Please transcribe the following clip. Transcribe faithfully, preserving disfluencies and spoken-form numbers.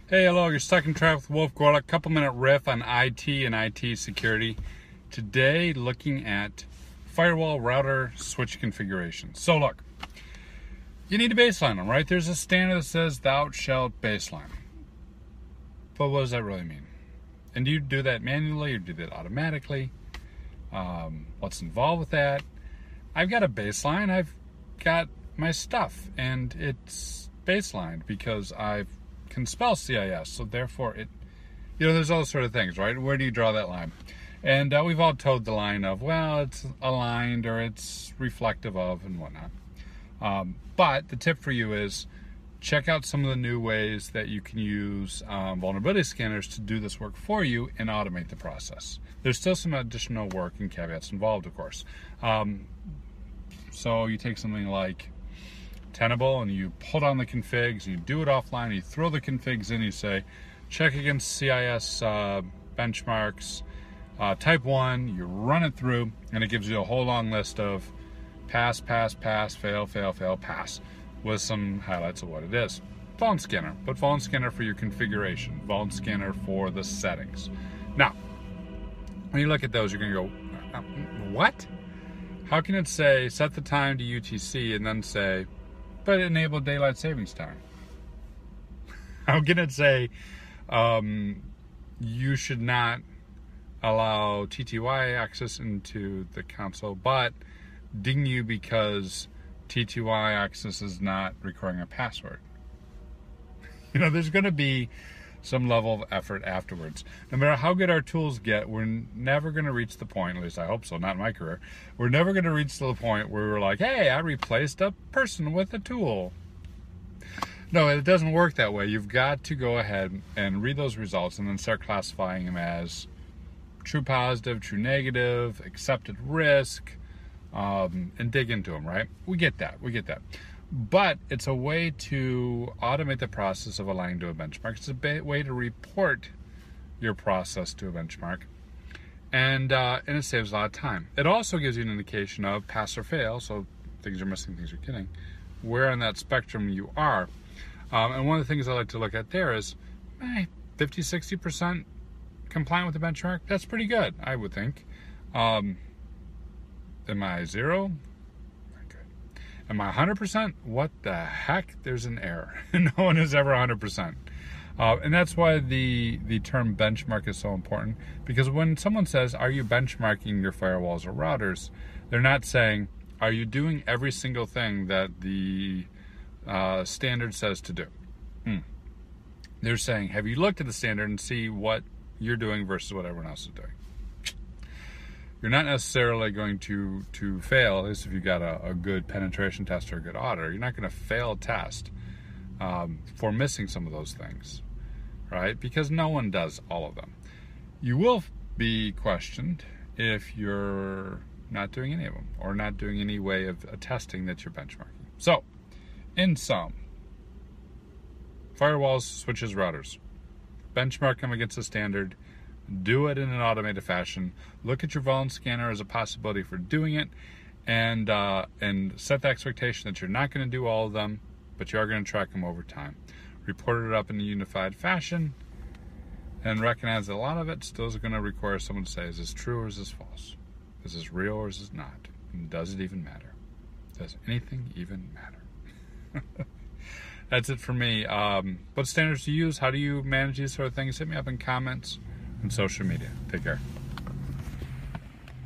Hey, hello, you're stuck in traffic with Wolf Gorlick. Couple minute riff on I T and I T security. Today, looking at firewall router switch configuration. So look, you need to baseline them, right? There's a standard that says thou shalt baseline. But what does that really mean? And do you do that manually or do that automatically? Um, what's involved with that? I've got a baseline. I've got my stuff, and it's baselined because I've can spell C I S, so therefore it, you know, there's all sort of things, right? Where do you draw that line? And uh, we've all toed the line of, well, it's aligned or it's reflective of and whatnot. Um, but the tip for you is check out some of the new ways that you can use um, vulnerability scanners to do this work for you and automate the process. There's still some additional work and caveats involved, of course. Um, so you take something like Tenable and you pull down the configs, you do it offline, you throw the configs in, you say check against C I S uh, benchmarks, uh, type one, you run it through, and it gives you a whole long list of pass, pass, pass, fail, fail, fail, pass, with some highlights of what it is. Vuln Scanner, but Vuln Scanner for your configuration, Vuln Scanner for the settings. Now, when you look at those, you're going to go, what? How can it say set the time to U T C and then say but enable daylight savings time? How can it say um, you should not allow T T Y access into the console, but ding you because T T Y access is not requiring a password? You know, there's going to be some level of effort afterwards. No matter how good our tools get, we're never going to reach the point, at least I hope so, not in my career, we're never going to reach to the point where we're like, hey, I replaced a person with a tool. No, it doesn't work that way. You've got to go ahead and read those results and then start classifying them as true positive, true negative, accepted risk, um, and dig into them, right? We get that, we get that. But it's a way to automate the process of aligning to a benchmark. It's a ba- way to report your process to a benchmark. And uh, and it saves a lot of time. It also gives you an indication of pass or fail, so things are missing, things are getting, where on that spectrum you are. Um, and one of the things I like to look at there is, eh, fifty, sixty percent compliant with the benchmark. That's pretty good, I would think. Um, am I zero? Am I one hundred percent? What the heck? There's an error. No one is ever one hundred percent. Uh, and that's why the, the term benchmark is so important. Because when someone says, are you benchmarking your firewalls or routers? They're not saying, are you doing every single thing that the uh, standard says to do? Hmm. They're saying, have you looked at the standard and see what you're doing versus what everyone else is doing? You're not necessarily going to, to fail, at least if you've got a, a good penetration test or a good auditor. You're not going to fail a test um, for missing some of those things, right? Because no one does all of them. You will be questioned if you're not doing any of them or not doing any way of attesting that you're benchmarking. So, in sum, firewalls, switches, routers, benchmark them against the standard. Do it in an automated fashion. Look at your Vuln Scanner as a possibility for doing it, and uh, and set the expectation that you're not going to do all of them, but you are going to track them over time. Report it up in a unified fashion, and recognize that a lot of it still is going to require someone to say, is this true or is this false? Is this real or is this not? And does it even matter? Does anything even matter? That's it for me. Um, what standards do you use? How do you manage these sort of things? Hit me up in comments and social media. Take care.